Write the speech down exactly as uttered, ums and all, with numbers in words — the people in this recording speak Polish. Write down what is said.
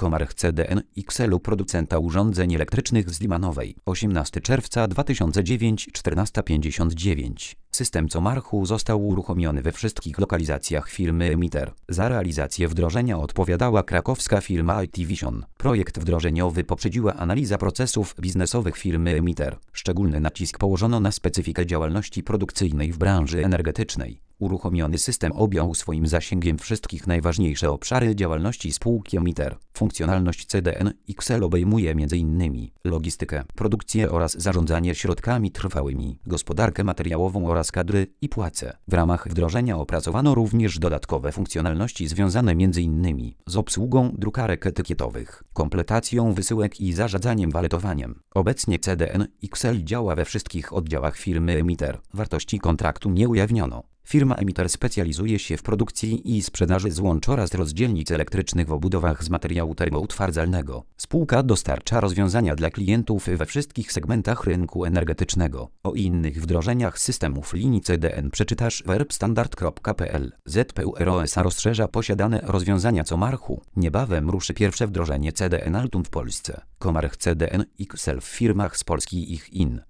Comarch C D N X L, producenta urządzeń elektrycznych z Limanowej. osiemnastego czerwca dwa tysiące dziewiątego, czternaście pięćdziesiąt dziewięć. System Comarchu został uruchomiony we wszystkich lokalizacjach firmy Emiter. Za realizację wdrożenia odpowiadała krakowska firma I T Vision. Projekt wdrożeniowy poprzedziła analiza procesów biznesowych firmy Emiter. Szczególny nacisk położono na specyfikę działalności produkcyjnej w branży energetycznej. Uruchomiony system objął swoim zasięgiem wszystkich najważniejsze obszary działalności spółki Emiter. Funkcjonalność C D N X L obejmuje m.in. logistykę, produkcję oraz zarządzanie środkami trwałymi, gospodarkę materiałową oraz kadry i płace. W ramach wdrożenia opracowano również dodatkowe funkcjonalności związane m.in. z obsługą drukarek etykietowych, kompletacją wysyłek i zarządzaniem waletowaniem. Obecnie C D N X L działa we wszystkich oddziałach firmy Emiter. Wartości kontraktu nie ujawniono. Firma Emiter specjalizuje się w produkcji i sprzedaży złącz oraz rozdzielnic elektrycznych w obudowach z materiału termoutwardzalnego. Spółka dostarcza rozwiązania dla klientów we wszystkich segmentach rynku energetycznego. O innych wdrożeniach systemów linii C D N przeczytasz w erbstandard kropka p l. Z P U R O S A rozszerza posiadane rozwiązania Comarchu. Niebawem ruszy pierwsze wdrożenie C D N Altum w Polsce. Comarch C D N X L w firmach z Polski i ich in.